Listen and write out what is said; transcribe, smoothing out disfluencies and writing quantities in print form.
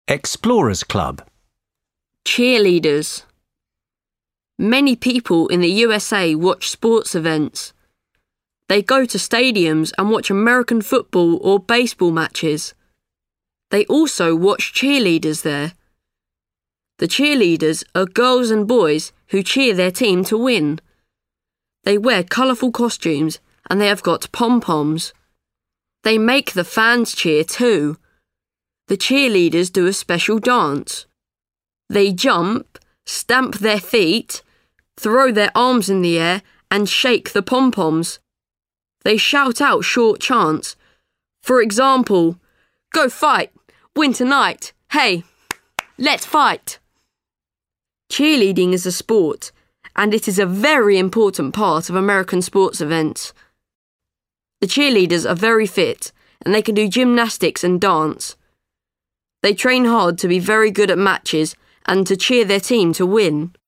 Explorers Club. Cheerleaders. Many people in the USA watch sports events. They go to stadiums and watch American football or baseball matches. They also watch cheerleaders there. The cheerleaders are girls and boys who cheer their team to win. They wear colourful costumes and they have got pom-poms. They make the fans cheer too. The cheerleaders do a special dance. They jump, stamp their feet, throw their arms in the air and shake the pom-poms. They shout out short chants. For example, "Go fight! Win tonight! Hey, let's fight!" Cheerleading is a sport, and it is a very important part of American sports events. The cheerleaders are very fit, and they can do gymnastics and dance. They train hard to be very good at matches and to cheer their team to win.